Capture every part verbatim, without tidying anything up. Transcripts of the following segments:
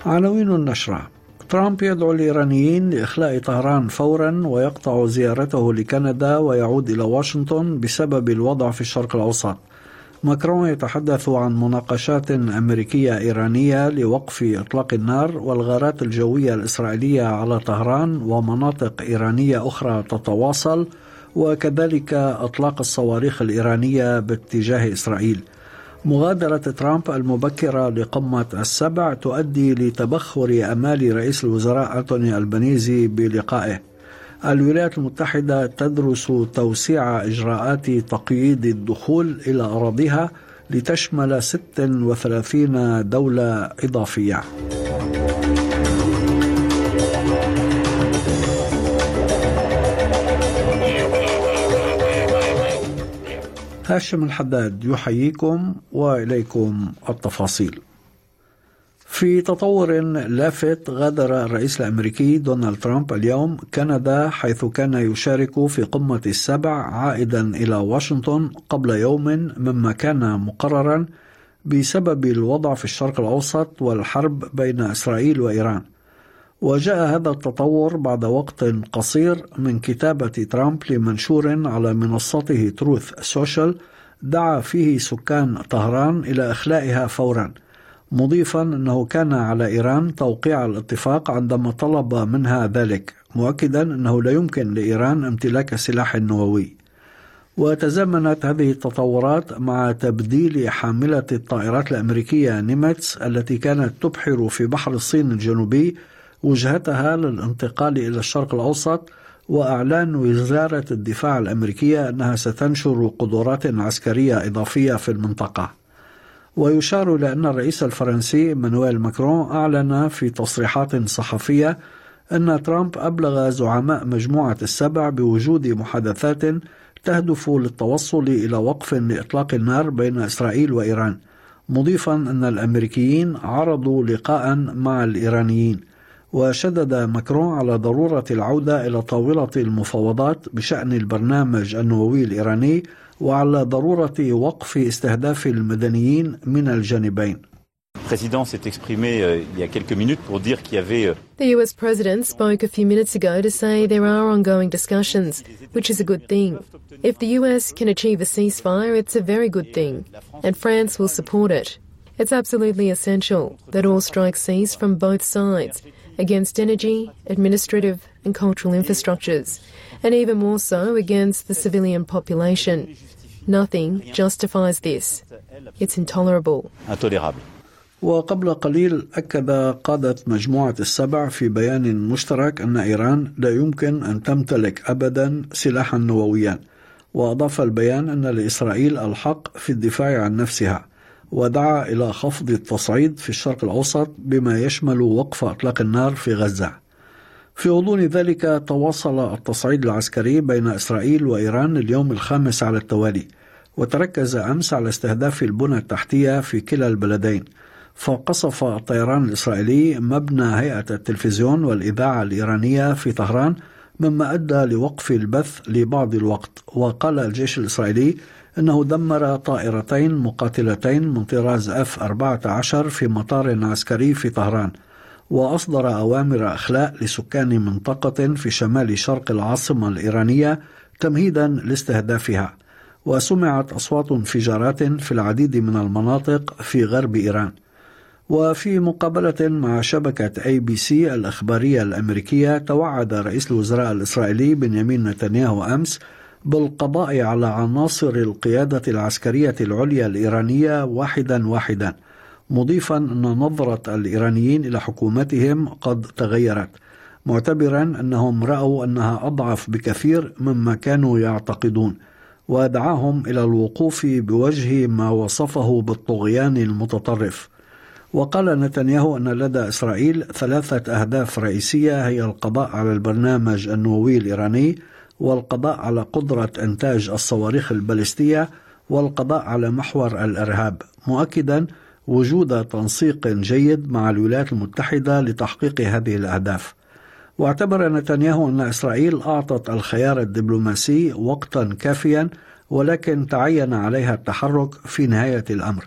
عناوين النشرة: ترامب يدعو الإيرانيين لإخلاء طهران فورا ويقطع زيارته لكندا ويعود إلى واشنطن بسبب الوضع في الشرق الأوسط. ماكرون يتحدث عن مناقشات أمريكية إيرانية لوقف إطلاق النار والغارات الجوية الإسرائيلية على طهران ومناطق إيرانية أخرى تتواصل، وكذلك أطلاق الصواريخ الإيرانية باتجاه إسرائيل. مغادرة ترامب المبكرة لقمة السبع تؤدي لتبخر أمال رئيس الوزراء أنتوني ألبانيزي بلقائه. الولايات المتحدة تدرس توسيع إجراءات تقييد الدخول إلى أراضيها لتشمل ست وثلاثين دولة إضافية. هاشم الحداد يحييكم وإليكم التفاصيل. في تطور لافت، غادر الرئيس الأمريكي دونالد ترامب اليوم كندا، حيث كان يشارك في قمة السبع عائدا إلى واشنطن قبل يوم مما كان مقررا بسبب الوضع في الشرق الأوسط والحرب بين إسرائيل وإيران. وجاء هذا التطور بعد وقت قصير من كتابة ترامب لمنشور على منصته تروث سوشيال دعا فيه سكان طهران إلى إخلائها فورا، مضيفا أنه كان على إيران توقيع الاتفاق عندما طلب منها ذلك، مؤكدا أنه لا يمكن لإيران امتلاك سلاح نووي. وتزامنت هذه التطورات مع تبديل حاملة الطائرات الأمريكية نيميتس التي كانت تبحر في بحر الصين الجنوبي وجهتها للانتقال إلى الشرق الأوسط، وأعلان وزارة الدفاع الأمريكية أنها ستنشر قدرات عسكرية إضافية في المنطقة. ويشار إلى أن الرئيس الفرنسي إيمانويل ماكرون أعلن في تصريحات صحفية أن ترامب أبلغ زعماء مجموعة السبع بوجود محادثات تهدف للتوصل إلى وقف لإطلاق النار بين إسرائيل وإيران، مضيفا أن الأمريكيين عرضوا لقاء مع الإيرانيين. وشدد ماكرون على ضرورة العودة إلى طاولة المفاوضات بشأن البرنامج النووي الإيراني وعلى ضرورة وقف استهداف المدنيين من الجانبين. The U S President spoke a few minutes ago to say there are ongoing discussions, which is a good thing. If the U S can achieve a ceasefire, it's a very good thing, and France will support it. It's absolutely essential that all strikes cease from both sides, against energy, administrative and cultural infrastructures, and even more so against the civilian population. Nothing justifies this. It's intolerable. وقبل قليل أكد قادة مجموعة السبع في بيان مشترك أن إيران لا يمكن أن تمتلك أبدا سلاحا نوويا، وأضاف البيان أن لإسرائيل الحق في الدفاع عن نفسها، ودعا إلى خفض التصعيد في الشرق الأوسط بما يشمل وقف إطلاق النار في غزة. في غضون ذلك تواصل التصعيد العسكري بين إسرائيل وإيران اليوم الخامس على التوالي، وتركز أمس على استهداف البنى التحتية في كلا البلدين. فقصف الطيران الإسرائيلي مبنى هيئة التلفزيون والإذاعة الإيرانية في طهران، مما أدى لوقف البث لبعض الوقت. وقال الجيش الإسرائيلي أنه دمر طائرتين مقاتلتين من طراز إف أربعة عشر في مطار عسكري في طهران، وأصدر أوامر إخلاء لسكان منطقة في شمال شرق العاصمة الإيرانية تمهيدا لاستهدافها. وسمعت أصوات انفجارات في العديد من المناطق في غرب إيران. وفي مقابلة مع شبكة أي بي سي الإخبارية الأمريكية، توعد رئيس الوزراء الإسرائيلي بنيامين نتنياهو أمس بالقضاء على عناصر القيادة العسكرية العليا الإيرانية واحدا واحدا، مضيفا أن نظرة الإيرانيين إلى حكومتهم قد تغيرت، معتبرا أنهم رأوا أنها أضعف بكثير مما كانوا يعتقدون، ودعاهم إلى الوقوف بوجه ما وصفه بالطغيان المتطرف. وقال نتنياهو أن لدى إسرائيل ثلاثة أهداف رئيسية، هي القضاء على البرنامج النووي الإيراني، والقضاء على قدرة إنتاج الصواريخ البالستية، والقضاء على محور الإرهاب، مؤكدا وجود تنسيق جيد مع الولايات المتحدة لتحقيق هذه الأهداف. واعتبر نتنياهو أن إسرائيل أعطت الخيار الدبلوماسي وقتا كافيا، ولكن تعين عليها التحرك في نهاية الأمر،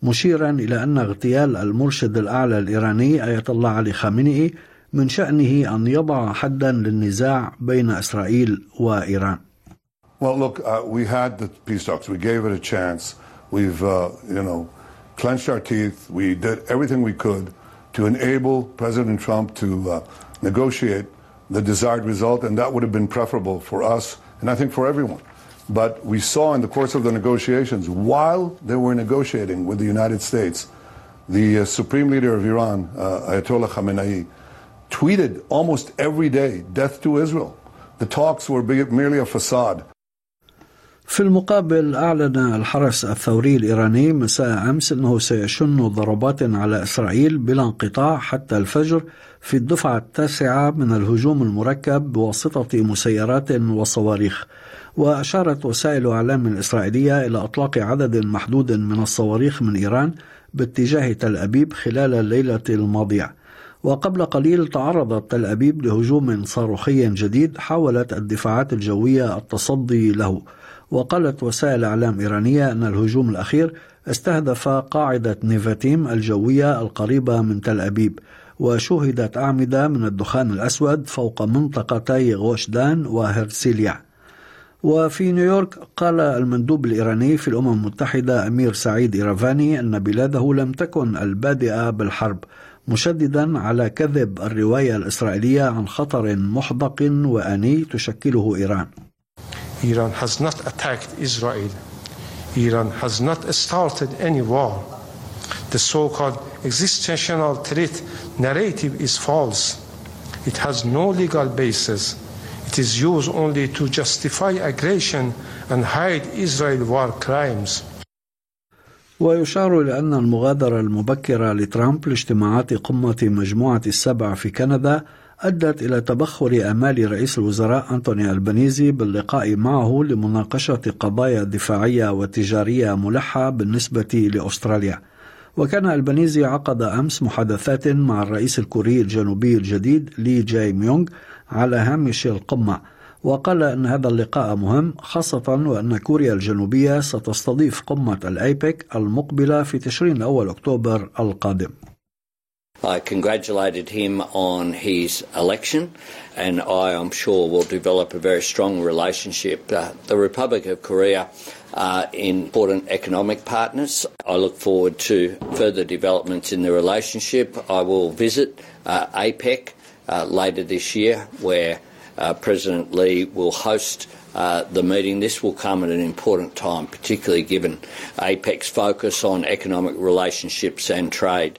مشيرا إلى أن اغتيال المرشد الأعلى الإيراني آية الله علي خامنئي من شأنه أن يضع حدا للنزاع بين إسرائيل وإيران. Well, look, uh, we had the peace talks. We gave it a chance. We've, uh, you know, clenched our teeth. We did everything we could to enable President Trump to uh, negotiate the desired result, and that would have been preferable for us and I think for everyone. But we saw in the course of the negotiations, while they were negotiating with the United States, the uh, Supreme Leader of Iran, uh, Ayatollah Khamenei, tweeted almost every day, "Death to Israel." The talks were merely a facade. في المقابل أعلن الحرس الثوري الإيراني مساء أمس أنه سيشن ضربات على إسرائيل بلا انقطاع حتى الفجر في الدفعة التاسعة من الهجوم المركب بواسطة مسيرات وصواريخ. وأشارت وسائل إعلام الإسرائيلية إلى إطلاق عدد محدود من الصواريخ من إيران باتجاه تل أبيب خلال الليلة الماضية. وقبل قليل تعرضت تل أبيب لهجوم صاروخي جديد حاولت الدفاعات الجوية التصدي له. وقالت وسائل إعلام إيرانية أن الهجوم الأخير استهدف قاعدة نيفاتيم الجوية القريبة من تل أبيب، وشوهدت أعمدة من الدخان الأسود فوق منطقتي غوشدان وهرسيليا. وفي نيويورك قال المندوب الإيراني في الأمم المتحدة أمير سعيد إيرافاني أن بلاده لم تكن البادئة بالحرب، مشددا على كذب الرواية الإسرائيلية عن خطر محدق وآني تشكله إيران. Iran has not attacked Israel. Iran has not started any war. The so-called existential threat narrative is false. It has no legal basis. It is used only to justify aggression and hide Israel's war crimes. ويشار إلى أن المغادرة المبكرة لترامب لاجتماعات قمة مجموعة السبع في كندا أدت إلى تبخر آمال رئيس الوزراء أنتوني ألبانيزي باللقاء معه لمناقشة قضايا دفاعية وتجارية ملحة بالنسبة لأستراليا. وكان ألبانيزي عقد أمس محادثات مع الرئيس الكوري الجنوبي الجديد لي جاي ميونغ على هامش القمة، وقال أن هذا اللقاء مهم خاصة وأن كوريا الجنوبية ستستضيف قمة الأيبك المقبلة في تشرين الأول أكتوبر القادم. I congratulated him on his election, and I am sure will develop a very strong relationship. Uh, the Republic of Korea are important economic partners. I look forward to further developments in the relationship. I will visit uh, APEC uh, later this year, where uh, President Lee will host uh, the meeting. This will come at an important time, particularly given APEC's focus on economic relationships and trade.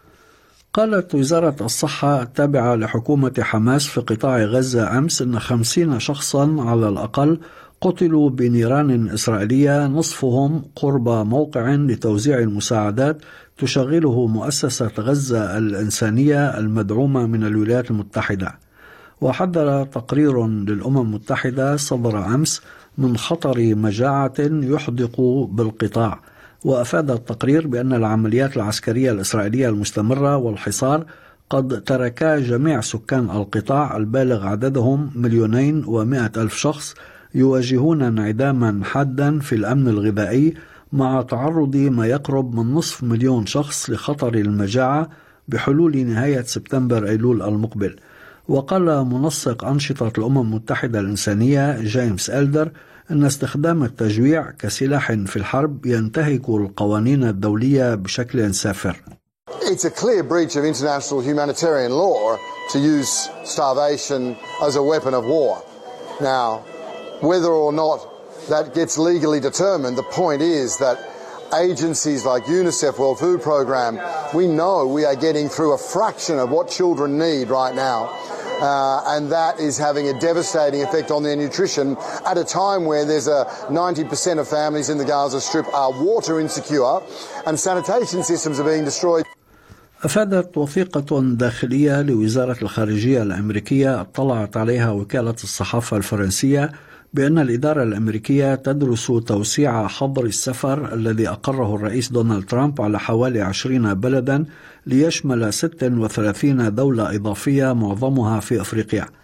قالت وزارة الصحة التابعة لحكومة حماس في قطاع غزة أمس أن خمسين شخصا على الأقل قتلوا بنيران إسرائيلية، نصفهم قرب موقع لتوزيع المساعدات تشغله مؤسسة غزة الإنسانية المدعومة من الولايات المتحدة. وحذر تقرير للأمم المتحدة صدر أمس من خطر مجاعة يحدق بالقطاع. وأفاد التقرير بأن العمليات العسكرية الإسرائيلية المستمرة والحصار قد تركا جميع سكان القطاع البالغ عددهم مليونين ومائة ألف شخص يواجهون انعداما حادا في الأمن الغذائي، مع تعرض ما يقرب من نصف مليون شخص لخطر المجاعة بحلول نهاية سبتمبر أيلول المقبل. وقال منسق أنشطة الأمم المتحدة الإنسانية جيمس إلدر أن استخدام التجويع كسلاح في الحرب ينتهك القوانين الدولية بشكل سافر. It's a clear breach of international humanitarian law to use starvation as a weapon of war. Now, whether or not that gets legally determined, the point is that agencies like UNICEF World Food Programme, we know we are getting through a fraction of what children need right now. Uh, and that is having a devastating effect on their nutrition at a time where there's a ninety percent of families in the Gaza Strip are water insecure and sanitation systems are being destroyed. أفادت وثيقة داخلية لوزارة الخارجية الأمريكية اطلعت عليها وكالة الصحافة الفرنسية بأن الإدارة الأمريكية تدرس توسيع حظر السفر الذي أقره الرئيس دونالد ترامب على حوالي عشرين بلدا ليشمل ستة وثلاثين دولة إضافية معظمها في أفريقيا.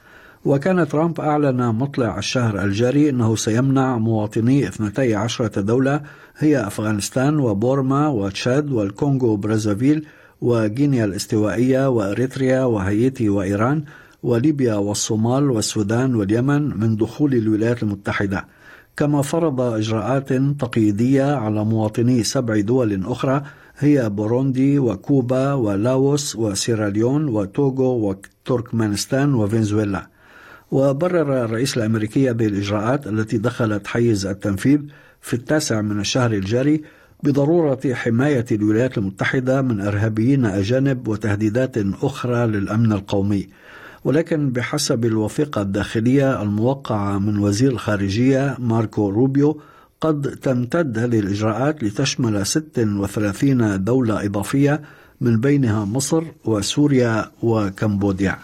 وكان ترامب أعلن مطلع الشهر الجاري أنه سيمنع مواطني اثنتي عشرة دولة هي أفغانستان وبورما وتشاد والكونغو برازافيل وغينيا الاستوائية وإريتريا وهايتي وإيران وليبيا والصومال والسودان واليمن من دخول الولايات المتحدة، كما فرض إجراءات تقييدية على مواطني سبع دول أخرى هي بوروندي وكوبا ولاوس وسيراليون وتوغو وتركمانستان وفنزويلا. وبرر الرئيس الأمريكي هذه الإجراءات التي دخلت حيز التنفيذ في التاسع من الشهر الجاري بضرورة حماية الولايات المتحدة من إرهابيين أجانب وتهديدات أخرى للأمن القومي. ولكن بحسب الوثيقة الداخلية الموقعة من وزير الخارجية ماركو روبيو قد تمتد هذه الإجراءات لتشمل ست وثلاثين دولة إضافية من بينها مصر وسوريا وكمبوديا.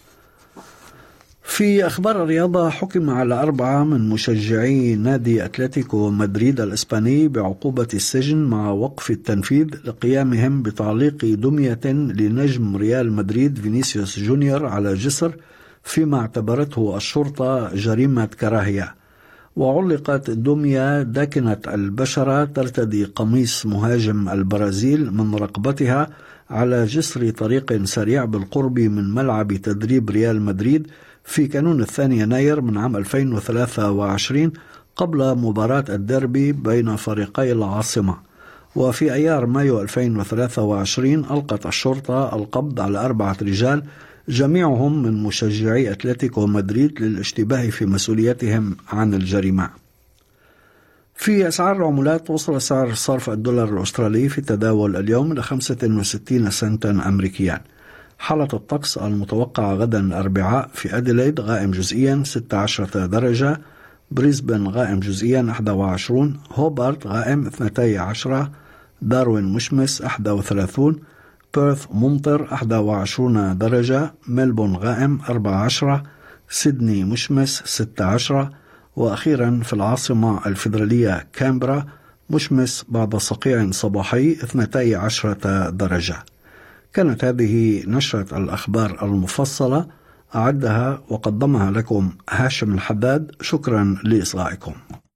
في أخبار الرياضة، حكم على أربعة من مشجعي نادي أتلتيكو مدريد الإسباني بعقوبة السجن مع وقف التنفيذ لقيامهم بتعليق دمية لنجم ريال مدريد فينيسيوس جونيور على جسر فيما اعتبرته الشرطة جريمة كراهية. وعلقت دمية داكنة البشرة ترتدي قميص مهاجم البرازيل من رقبتها على جسر طريق سريع بالقرب من ملعب تدريب ريال مدريد في كانون الثاني يناير من عام ألفين وثلاثة وعشرين قبل مباراة الديربي بين فريقي العاصمة. وفي أيار مايو ألفين وثلاثة وعشرين ألقت الشرطة القبض على أربعة رجال جميعهم من مشجعي أتلتيكو مدريد للاشتباه في مسؤوليتهم عن الجريمة. في أسعار العملات، وصل سعر صرف الدولار الأسترالي في التداول اليوم إلى خمسة وستين سنتا أمريكيا. حالة الطقس المتوقعة غدا الأربعاء: في أديلايد غائم جزئيا ستة عشر درجة، بريسبن غائم جزئيا واحد وعشرين، هوبارت غائم اثنتي عشرة، داروين مشمس واحد وثلاثين، بيرث ممطر واحد وعشرين درجة، ملبون غائم أربعة عشر، سيدني مشمس ستة عشر، وأخيرا في العاصمة الفيدرالية كامبرا مشمس بعد صقيع صباحي اثنتي عشرة درجة. كانت هذه نشرة الأخبار المفصلة، أعدها وقدمها لكم هاشم الحداد. شكرا لإصغائكم.